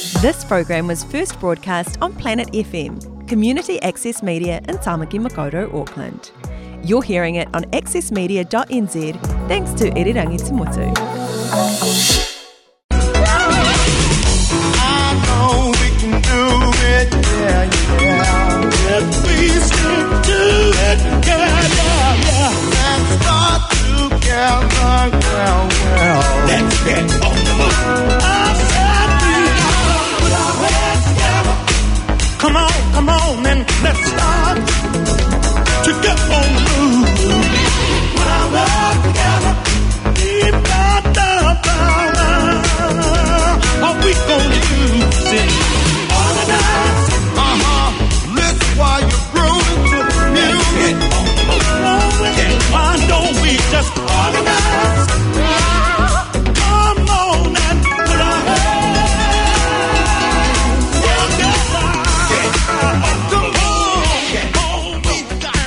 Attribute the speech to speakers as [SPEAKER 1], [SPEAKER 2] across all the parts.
[SPEAKER 1] This program was first broadcast on Planet FM, community access media in Tamaki Makaurau, Auckland. You're hearing it on accessmedia.nz thanks to Irirangi Tumutu.
[SPEAKER 2] I know we can do it, yeah. Please do it, yeah. Let's start together, well. Let's get on the move. I said we gotta put our heads together. Come on, and let's start to get on the move. Put our heads together. Deep down. What we gonna do? Organize. Listen while you're growing to the music. Why don't we just organize? Come on and put our hands together. Come on, we got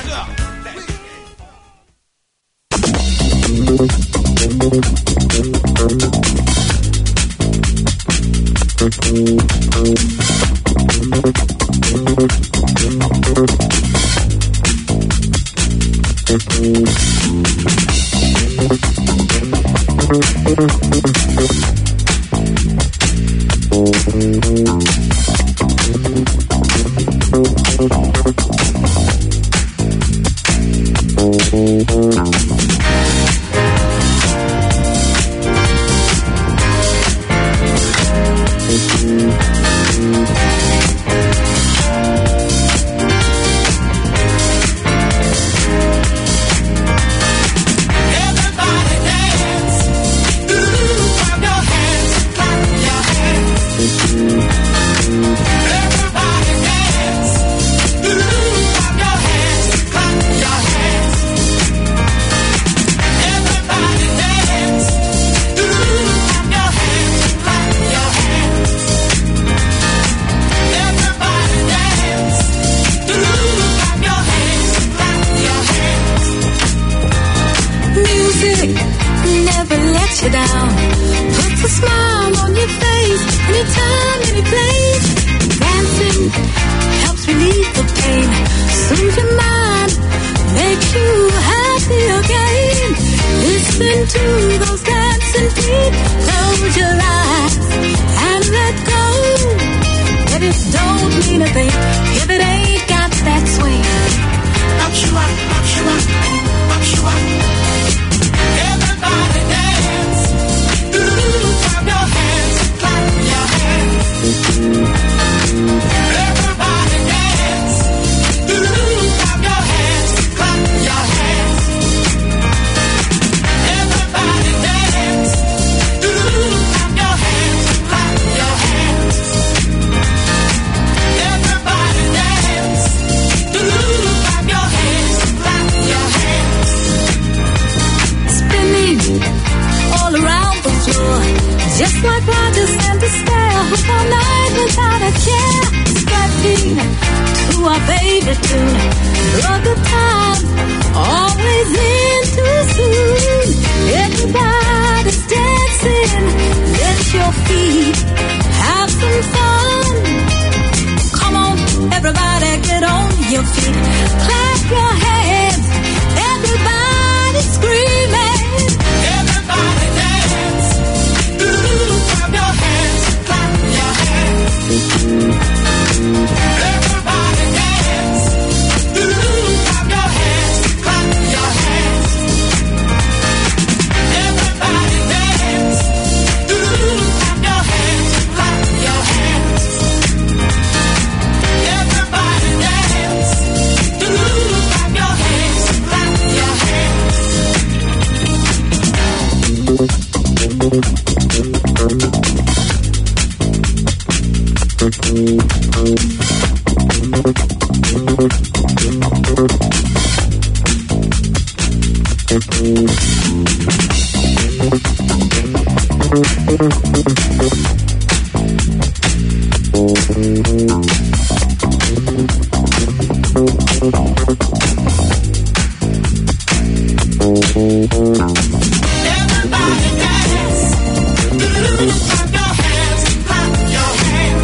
[SPEAKER 3] Everybody dance. Clap your hands.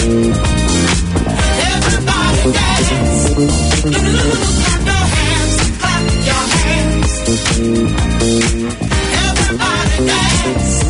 [SPEAKER 2] Everybody dance. Clap your hands, clap your hands. Everybody dance.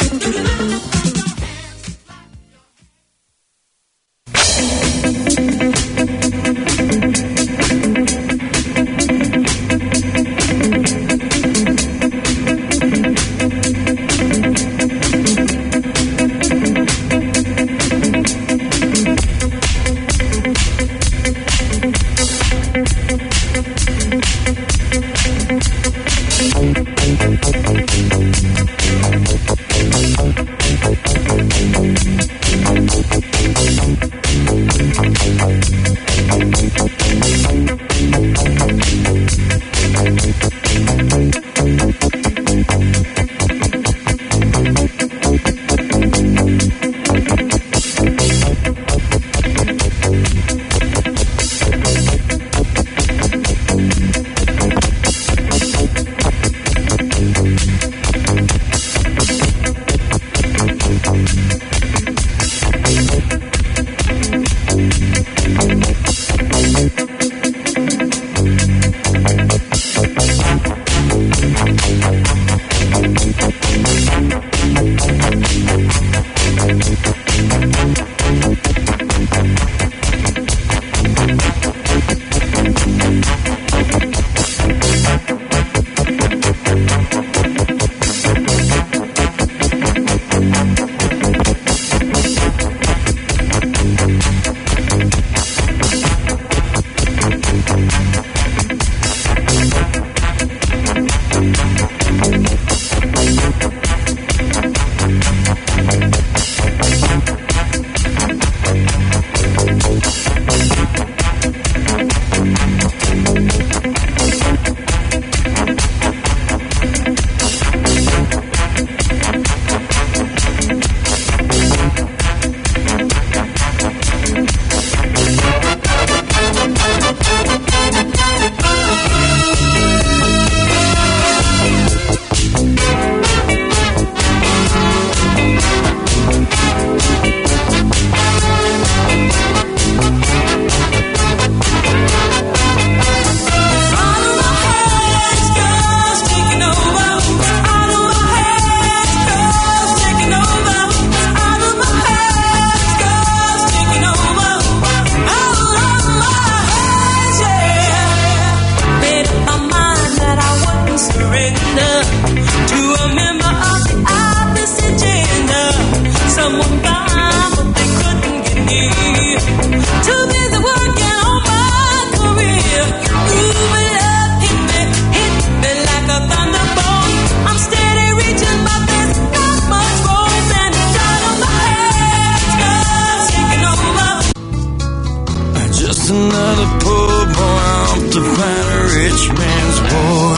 [SPEAKER 3] Another poor boy off to find a rich man's boy.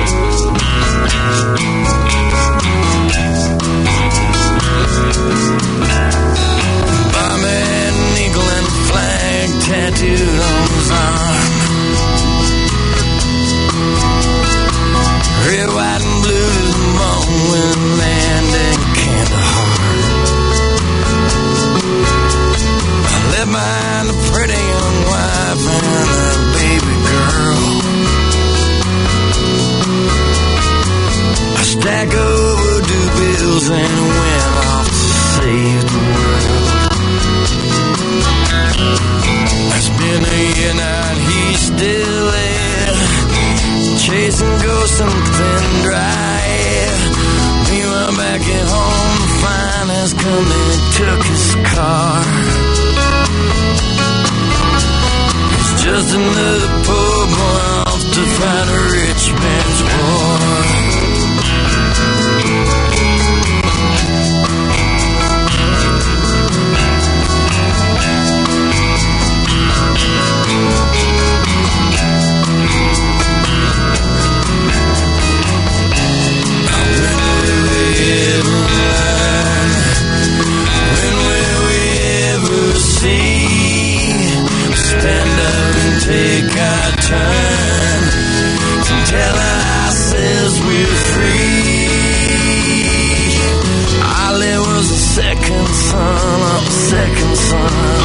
[SPEAKER 3] Bomber and an eagle and a flag tattooed on his arm. Red, white, and blue is the bone when land in Kandahar. I left behind a pretty young wife and a baby girl. I stacked overdue bills and went off to save the world. It's been a year now and he's still there, chasing ghosts and thin dry air. Meanwhile back at home, the finance company took his car. He's just another poor boy off to find a rich man's war. Take our turn to tell ourselves we're free. Ali was the second son of the second son.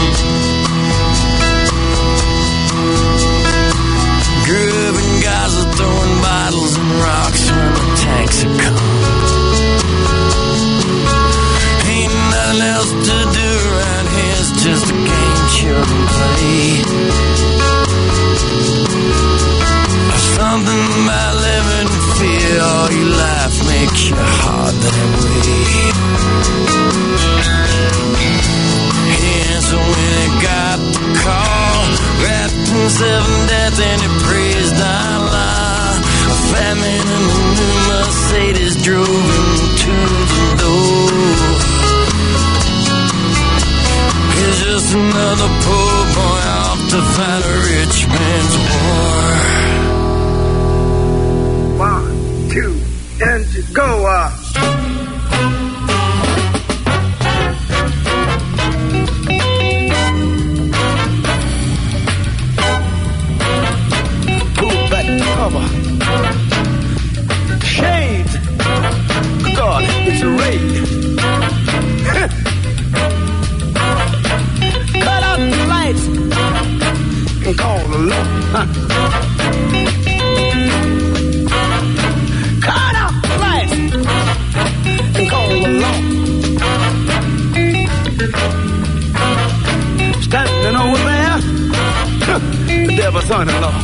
[SPEAKER 2] son-in-law.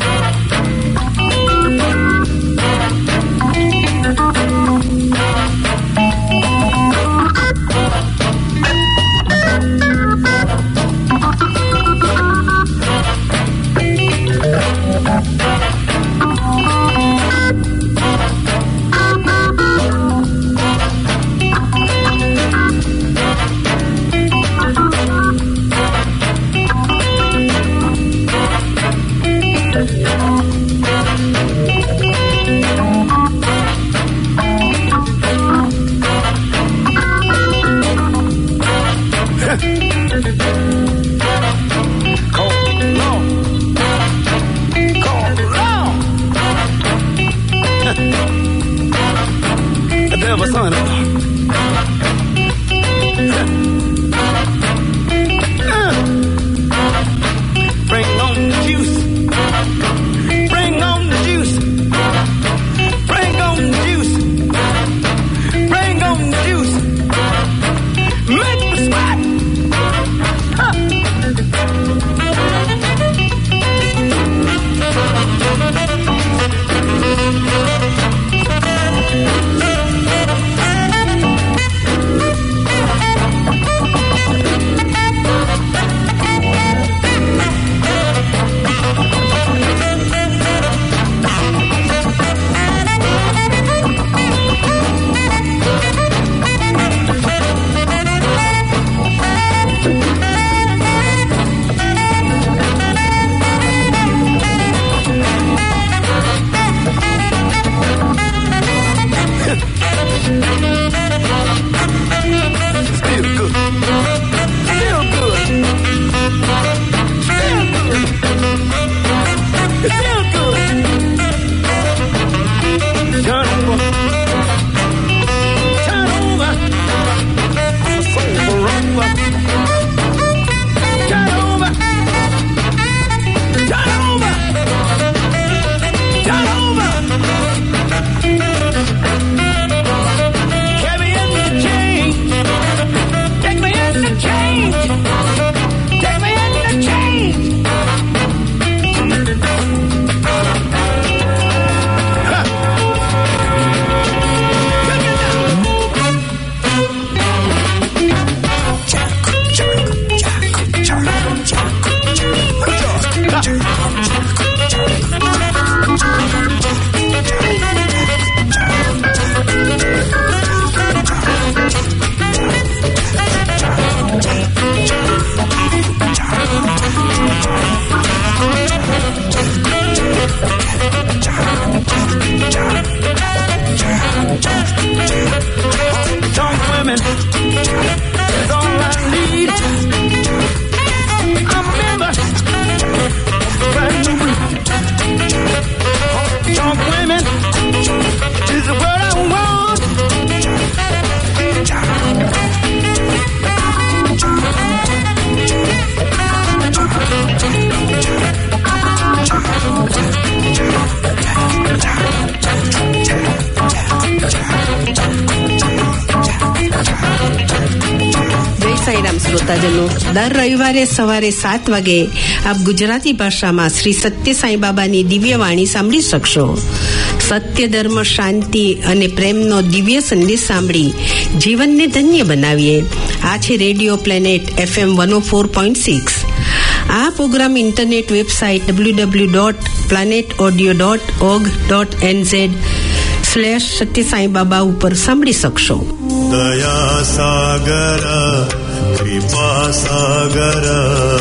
[SPEAKER 4] દર રવિવારે સવારે 7 વાગે આપ ગુજરાતી ભાષામાં શ્રી સત્ય સાંઈ બાબાની દિવ્ય વાણી સાંભળી શકશો. સત્ય, ધર્મ, શાંતિ અને પ્રેમનો દિવ્ય સંદેશ સાંભળી જીવનને ધન્ય બનાવીએ. આ છે રેડિયો પ્લેનેટ FM 104.6. આ પ્રોગ્રામ ઇન્ટરનેટ વેબસાઇટ www.planetaudio.org.nz/સત્ય સાંઈ બાબા ઉપર સાંભળી શકશો.
[SPEAKER 2] દયા સાગર Kripa Sagara.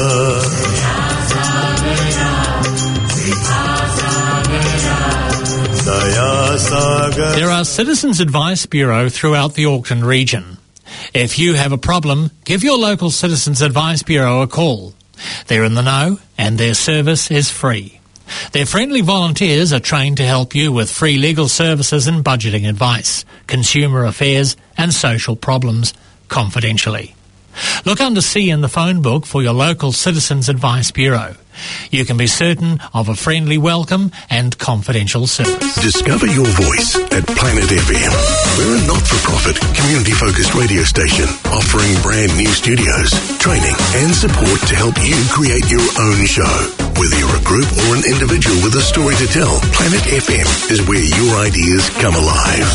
[SPEAKER 5] There are Citizens Advice Bureau throughout the Auckland region. If you have a problem, give your local Citizens Advice Bureau a call. They're in the know and their service is free. Their friendly volunteers are trained to help you with free legal services and budgeting advice, consumer affairs and social problems confidentially. Look under C in the phone book for your local Citizens Advice Bureau. You can be certain of a friendly welcome and confidential service.
[SPEAKER 6] Discover your voice at Planet FM. We're a not-for-profit, community-focused radio station offering brand new studios, training and support to help you create your own show. Whether you're a group or an individual with a story to tell, Planet FM is where your ideas come alive.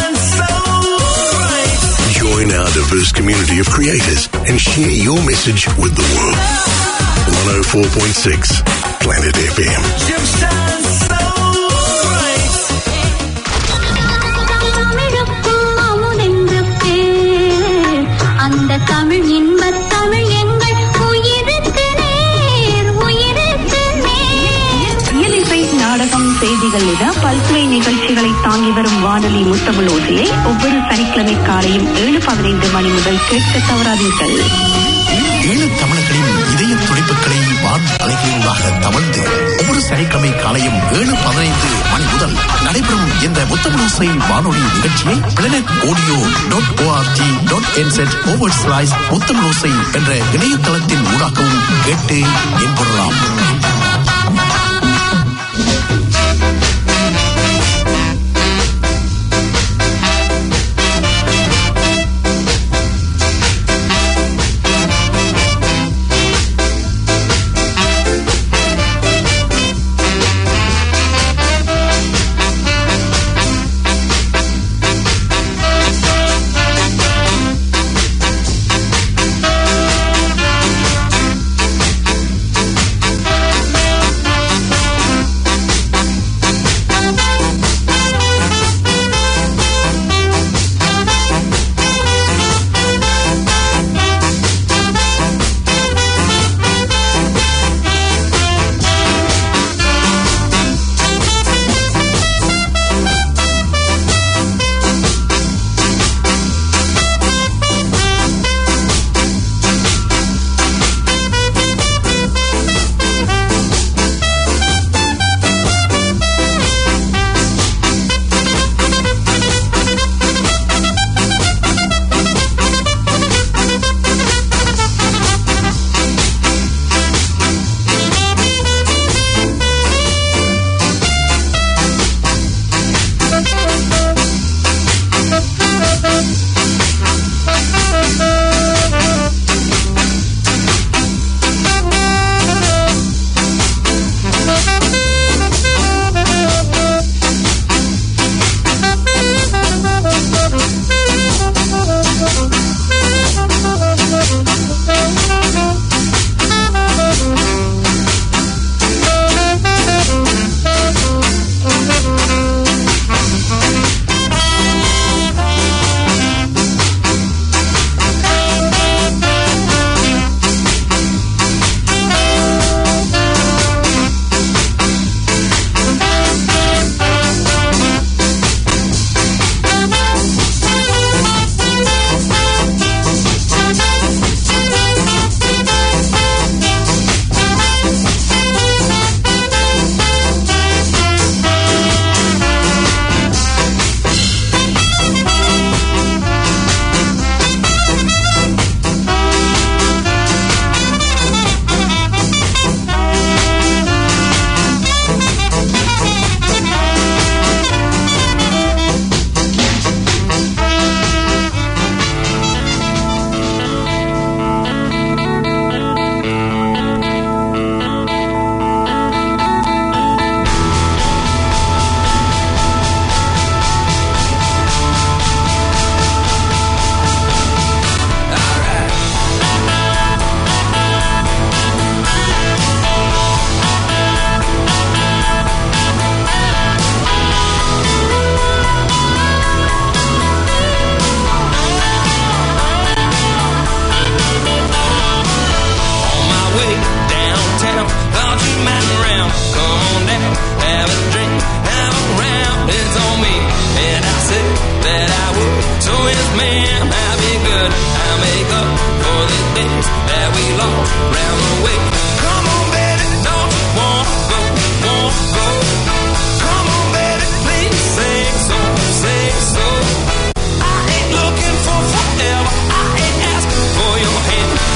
[SPEAKER 6] Join our diverse community of creators and share your message with the world. 104.6 Planet FM.
[SPEAKER 7] அந்த தமிழ் இன்பத் தமிழ் எங்கள் உயிருக்கு நேர் உயிருக்கு நேர்.
[SPEAKER 8] இயலிசை, நாடகம், செய்திகள் என பல்சுவை நிகழ்ச்சிகளை தாங்கி வரும் வானொலி முத்தமிழோசையை ஒவ்வொரு சனிக்கிழமை காலையும் 7:15 மணி முதல் கேட்க தவறாதீர்கள்.
[SPEAKER 9] ஏழு தமிழர்களின் இதய துடிப்புகளை வான் அலைகளிலாக தவழ்ந்து ஒவ்வொரு சனிக்கிழமை காலையும் 7:15 மணி முதல் நடைபெறும் இந்த முத்தமிழோசை வானொலி நிகழ்ச்சியை planetaudio.org.nz/ முத்தமிழோசை என்ற இணையதளத்தின் ஊடாகவும் கேட்டு என்பொருளாம்.
[SPEAKER 3] I ain't looking for forever. I ain't asking for your hand.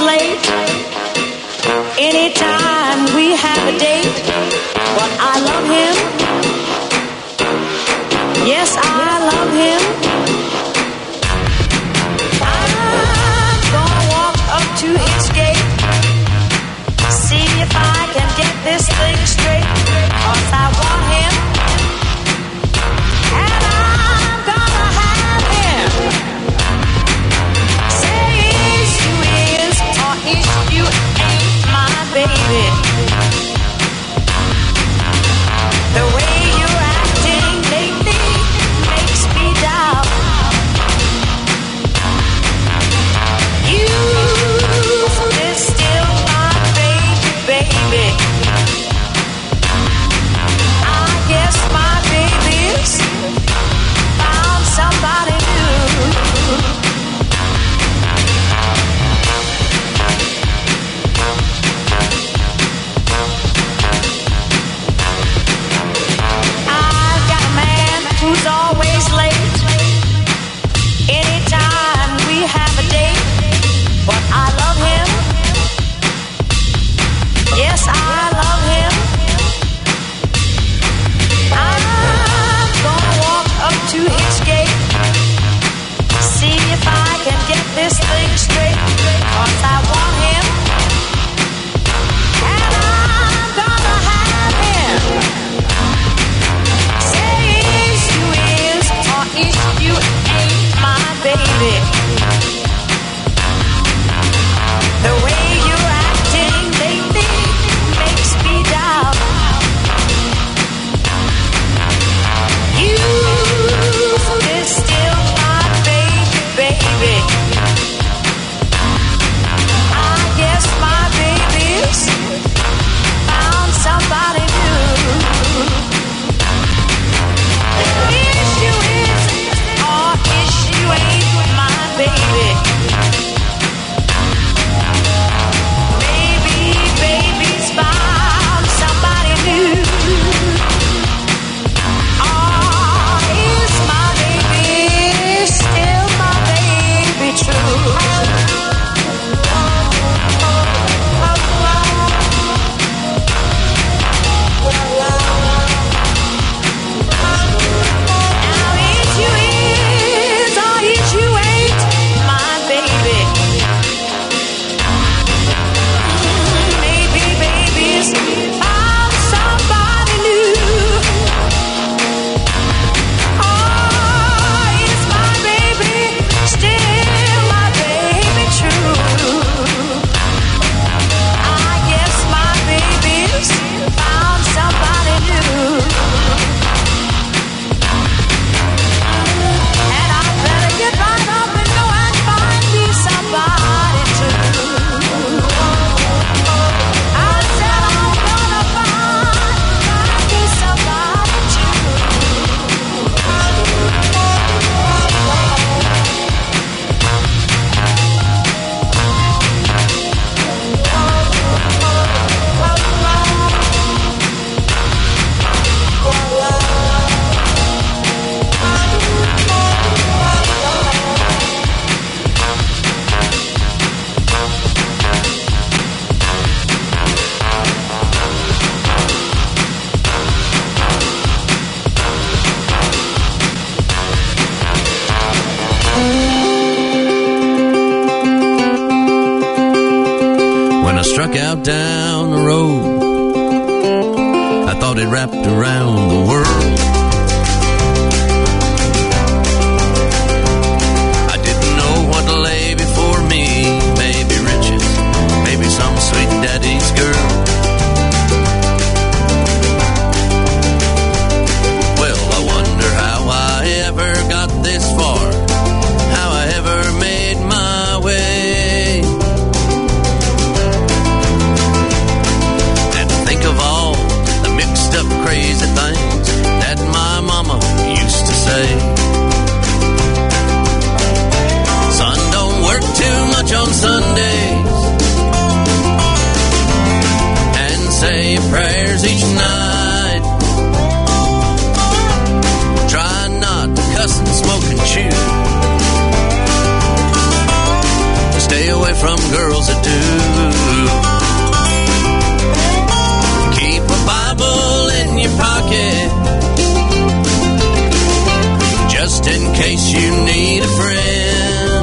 [SPEAKER 10] late. Anytime we have a date, but I love him. Yes, I love him. I'm gonna walk up to his gate, see if I can get this thing straight, 'cause I want him, and I'm gonna have him. Say is you is, or is you ain't my baby. The way you're acting lately makes me doubt. You is still my baby, baby. I guess my baby's found somebody new. I've got a man who's always late. Anytime we have a date, but I love him. Yes, I love him. I'm gonna walk up to his gate, see if I can get this thing straight, 'cause I want him, and I'm gonna have him. Say is you is, or is you ain't my baby. The way you're acting lately makes me doubt. You is still my baby, baby. I guess my baby's found somebody new. Is you is, or is you ain't my baby. Maybe baby's found somebody new. Or is my baby still my baby true? Now is you is, or is you ain't my baby. Maybe baby's found somebody new. Oh, is my baby still my baby true? I guess my baby's found somebody new. And I better get right up and go and find me somebody too. I said I'm gonna find me somebody too.
[SPEAKER 3] When I struck out down the road, I thought it wrapped around the world. I didn't know what lay before me. Maybe riches, maybe some sweet daddy's girl. Well, I wonder how I ever got this far, how I ever made my way. And think of all the mixed up crazy things from girls that do. Keep a Bible in your pocket, just in case you need a friend.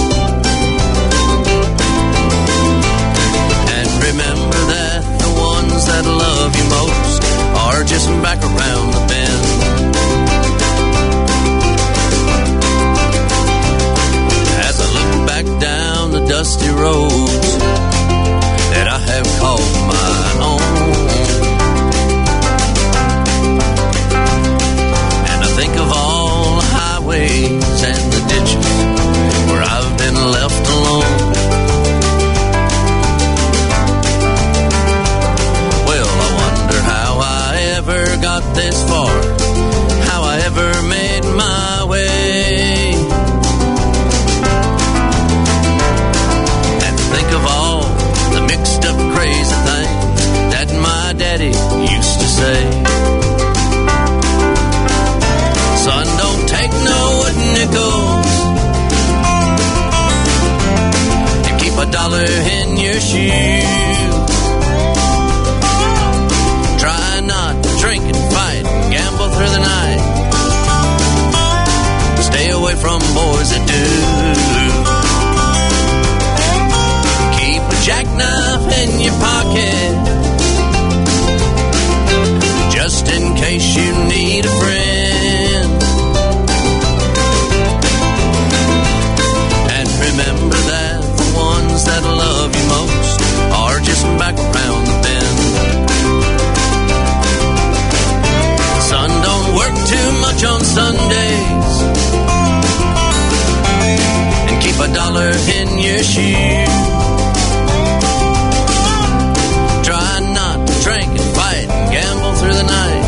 [SPEAKER 3] And remember that the ones that love you most are just back around the bend. As I look back down the dusty roads that I have called my own, and I think of all the highways and the ditches where I've been left alone. Well, I wonder how I ever got this far, how I ever made my way. And think of all the mixed up crazy things that my daddy used to say. Son, don't take no wooden nickels, and keep a dollar in your shoe. Try not to drink and fight and gamble through the night. Stay away from boys that do. Keep a jackknife in your pocket, just in case you need a friend. And remember that the ones that love you most are just back around the bend. Son, don't work too much on Sundays, and keep a dollar in your shoe. Try not to drink and fight and gamble through the night.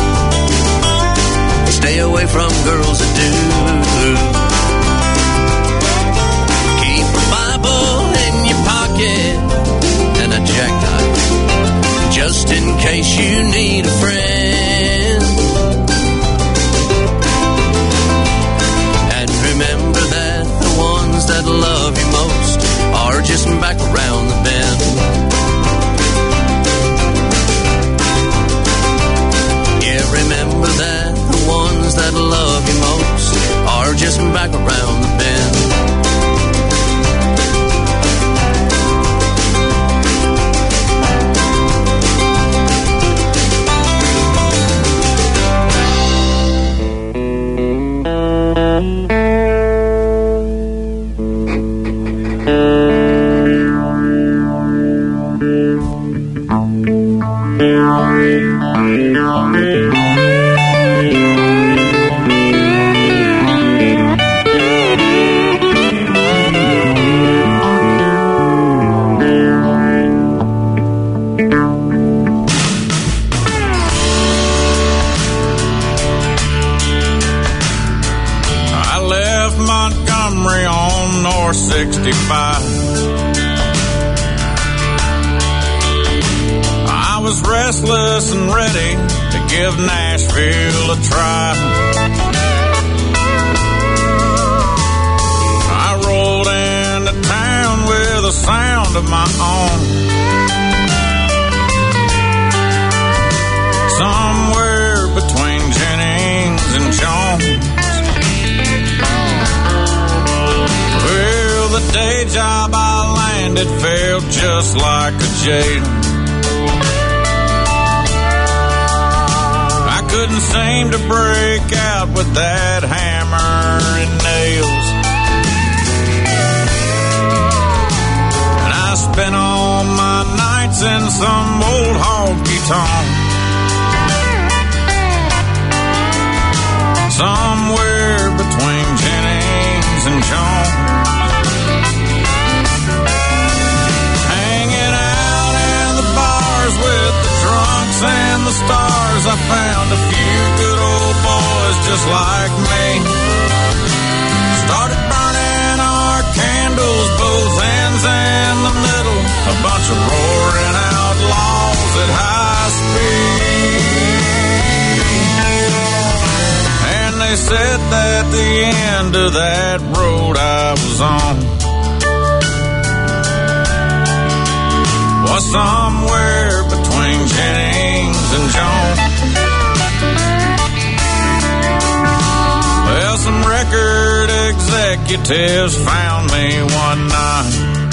[SPEAKER 3] Stay away from girls that do. Keep a Bible in your pocket and a jackknife, just in case you need a friend. And remember that the ones that love you most are just back around the bend. Yeah, remember that the ones that love you most are just back around the bend.
[SPEAKER 11] I was restless and ready to give Nashville a try. I rolled into town with a sound of my own. Somewhere between Jennings and Jones. Well, the day job I landed felt just like a jail. I couldn't seem to break out with that hammer and nails. And I spent all my nights in some old honky-tonk, somewhere between Jennings and Jones. Hanging out in the bars with the drunks and the stars, I found a few good old boys just like me. Started burning our candles, both ends in the middle, a bunch of roaring outlaws at high speed. And they said that the end of that road I was on somewhere between Jennings and Jones. Well, some record executives found me one night.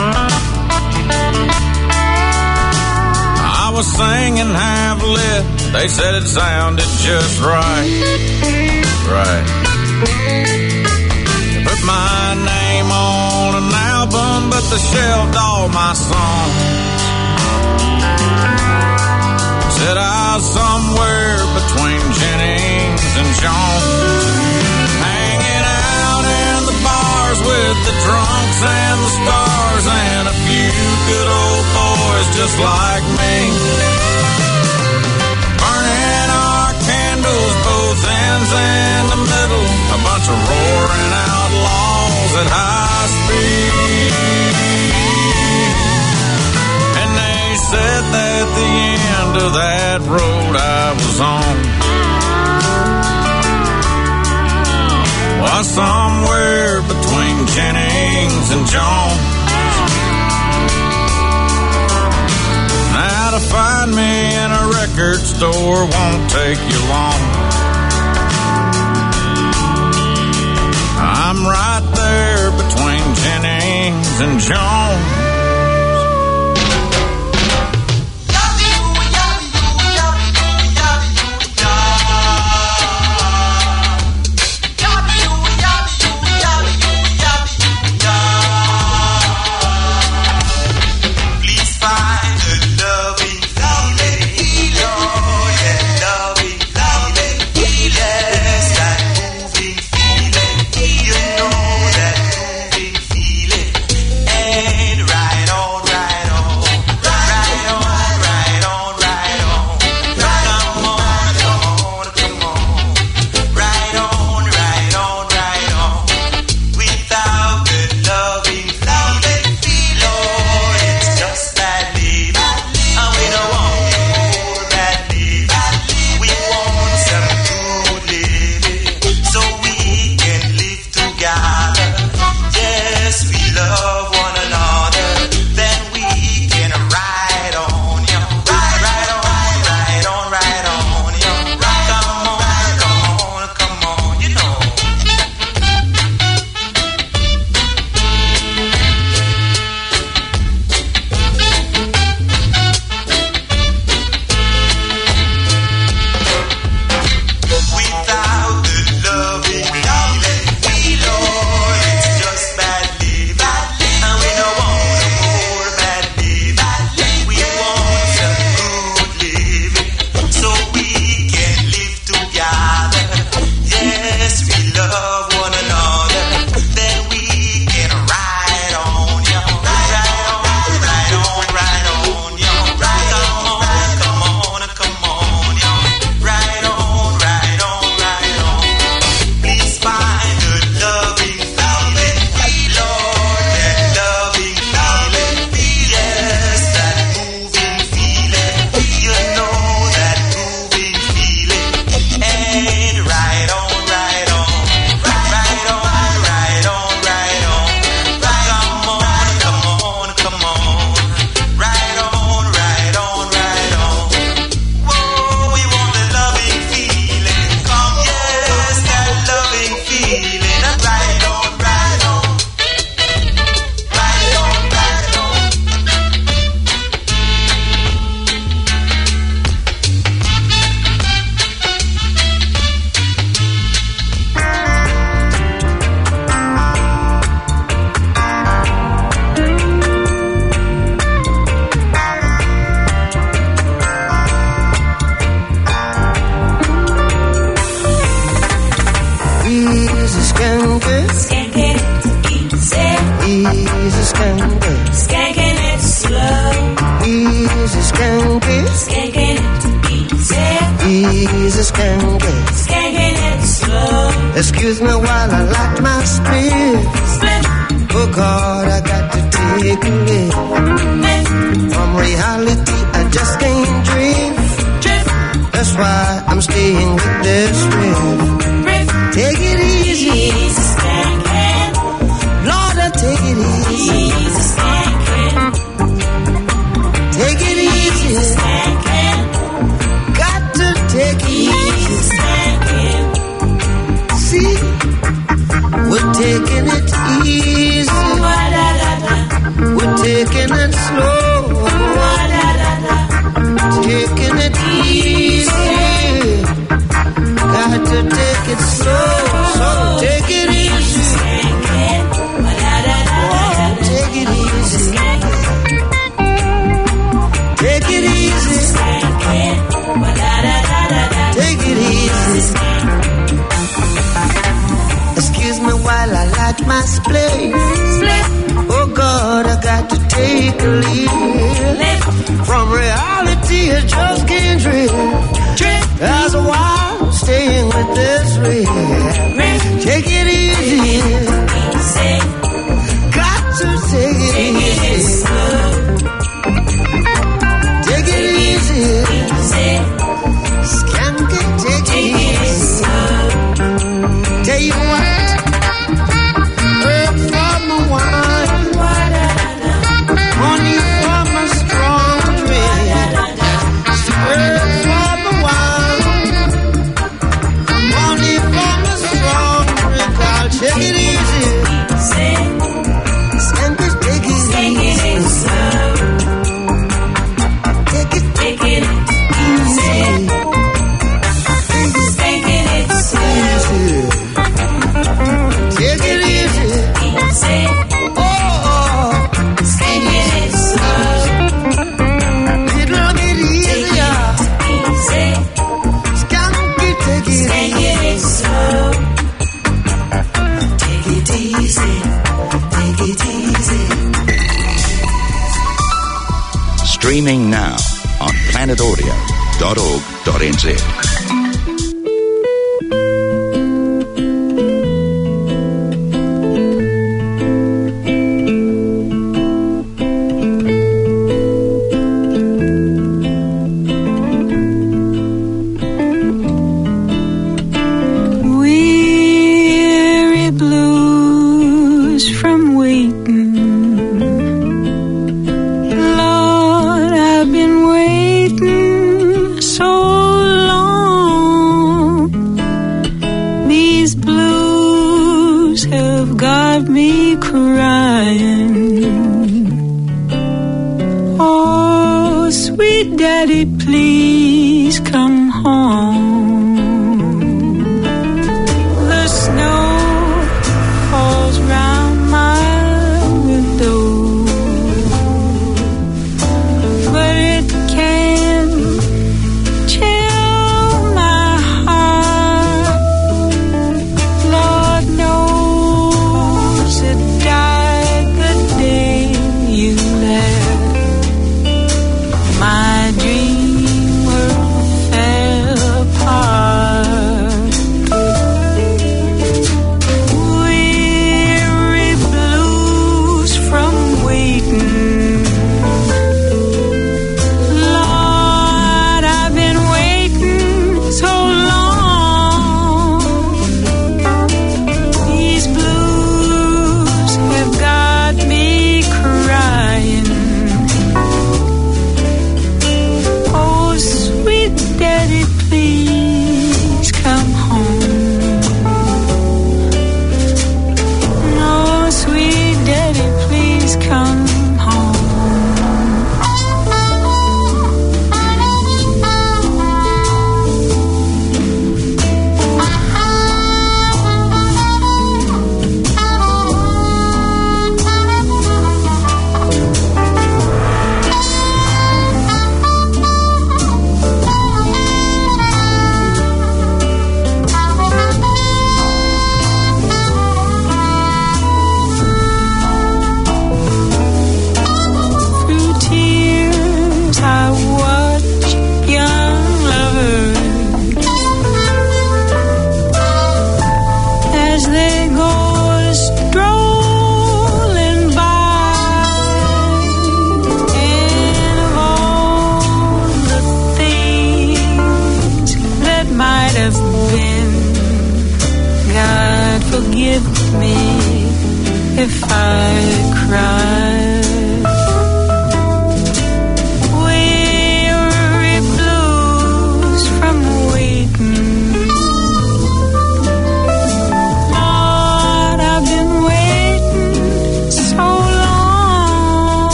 [SPEAKER 11] I was singing half lit. They said it sounded just right. Right. Put my name on an album, but they shelved all my songs. Said I was somewhere between Jennings and Jones, hanging out in the bars with the drunks and the stars and a few good old boys just like me. Burning our candles both ends and the middle, a bunch of roaring outlaws at high speed. And they said that the end of that road I was on was somewhere between Jennings and Jones. Now to find me in a record store won't take you long. I'm right there between Jennings and Jones.
[SPEAKER 2] Excuse me while I light my split. Oh God, I got to take a lift. From reality, I just can't drift. That's why I'm staying with this riff. Take it easy, Lord, I take it easy. Take it it slow, so take it easy. Take it easy. Take it easy. Take it easy. Excuse me while I light my spliff. Oh God, I got to take a leave from reality. I just can't drift. As a while staying with this real. Take it easy. Got to take it easy. Take it easy. Skank it, take it easy. Tell you what, herb for my wine, honey for my strong drink. Herb for my wine, honey for my strong drink. I'll take it easy. Skank it, take it easy. Take it easy. Take it easy. Oh, take it easy. Little bit easier. Skank it, take it easy. Take it easy. Take it easy.
[SPEAKER 12] Streaming now on planetaudio.org.nz.
[SPEAKER 13] Weary blues from waiting. Lord, I've been waiting so long. These blues have got me crying. Oh, sweet daddy, please come home. The snow falls round my window, but it can chill my heart. Lord knows it died the day you left. My dream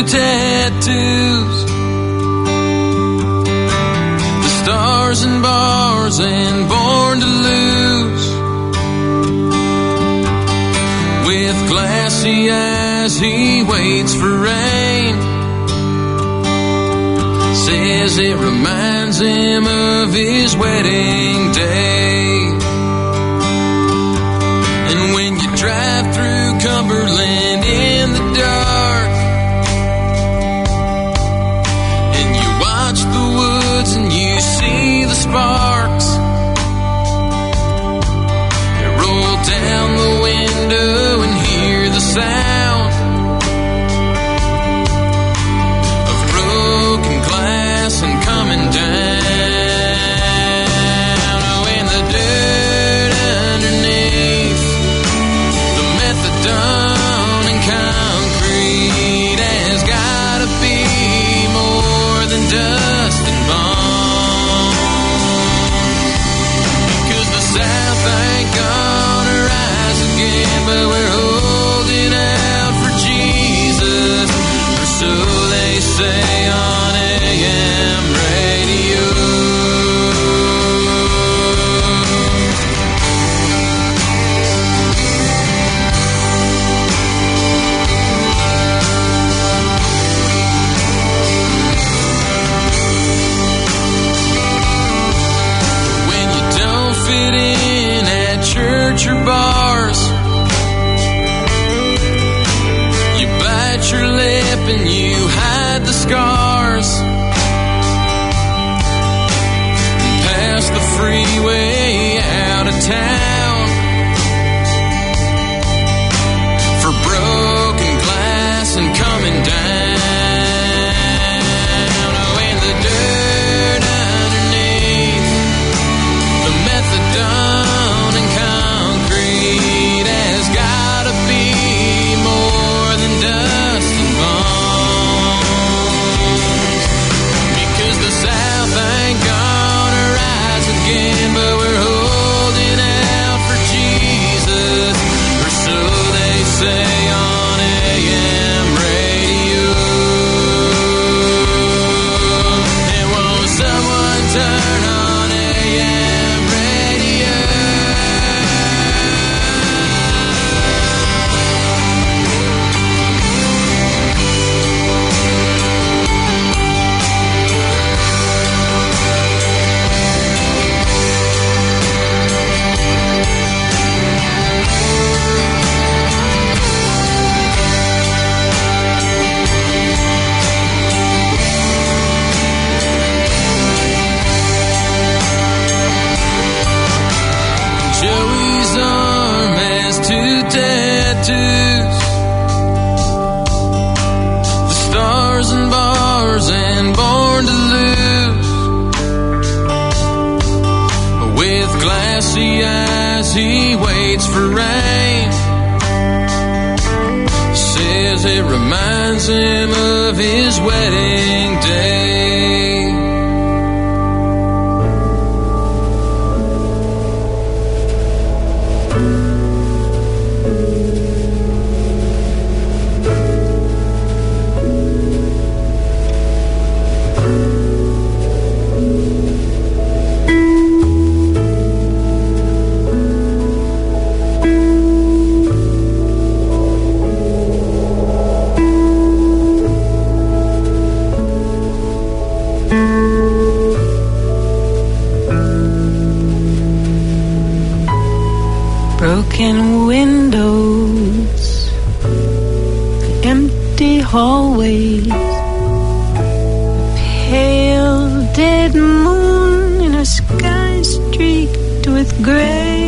[SPEAKER 3] tattoos, the stars and bars and Born to Lose. With glassy eyes he waits for rain, says it reminds him of his wedding day. And when you drive through Cumberland in the dark, and you watch the woods and you see the sparks, you roll down the window and hear the sound of broken glass and coming down. Oh, in the dirt underneath the methadone and concrete has gotta be more than dust and bones. 'Cause the South ain't gonna rise again, but we're holding out for Jesus, or so they say on AM radio. When you don't fit in at church or bars, you bite your lip and you hide the scars, and pass the freeway out of town for broken glass and coming down. Oh, in the dirt underneath the methadone and concrete has gotta be more than dust and bones. Because the South ain't gonna rise again, but we're holding out for Jesus, or so they say on AM radio. And won't someone turn on AM radio? Joey's arm has two tattoos, the stars and bars and Born to Lose. With glassy eyes he waits for rain, says it reminds him of his wedding day.
[SPEAKER 13] Broken windows, empty hallways, pale dead moon in a sky streaked with gray.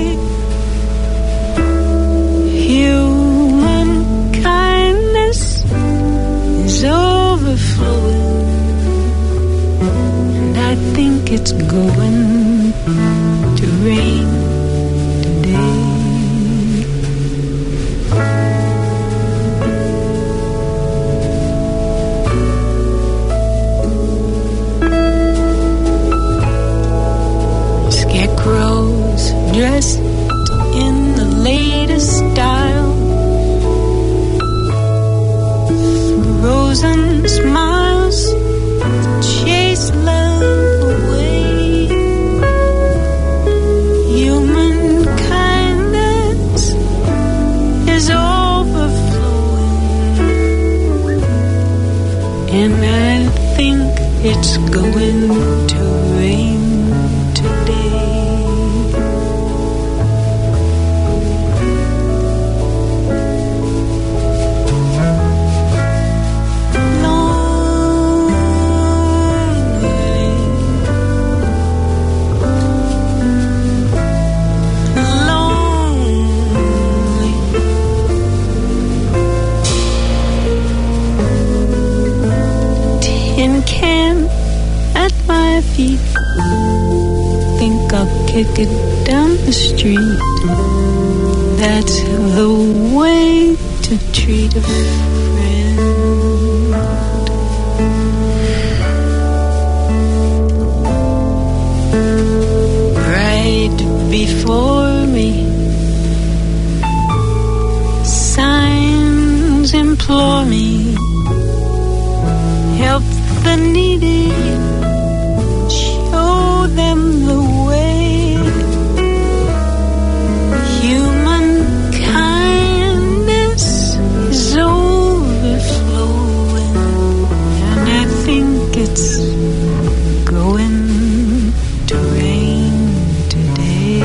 [SPEAKER 13] Human kindness is overflowing, and I think it's going to rain today. Scarecrows dressed in the latest style, rose 1,000 smiles chase love away. Human kindness is overflowing, and I think it's going to rain today. Can at my feet, think I'll kick it down the street. That's the way to treat a friend. Right before me, signs implore me, help the needy, show them the way. Human kindness is overflowing, and I think it's going to rain today.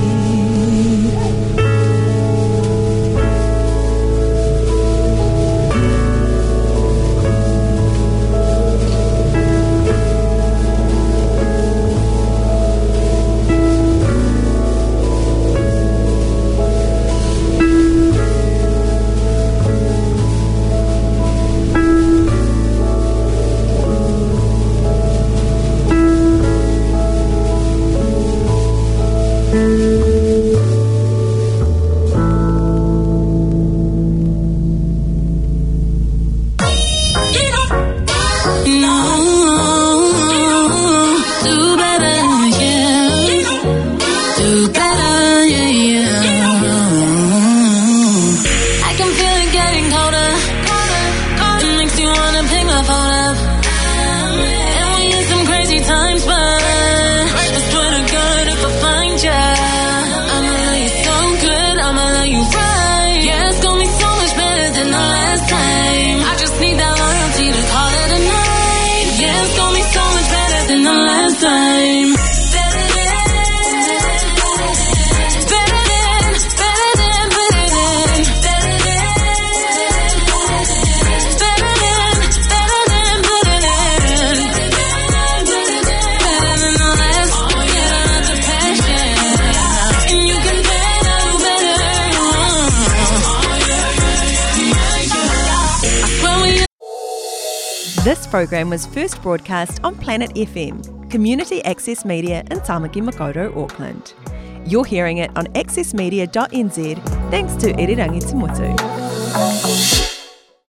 [SPEAKER 1] This program was first broadcast on Planet FM, community access media in Tamaki Makaurau, Auckland. You're hearing it on accessmedia.nz thanks to Irirangi Te Motu.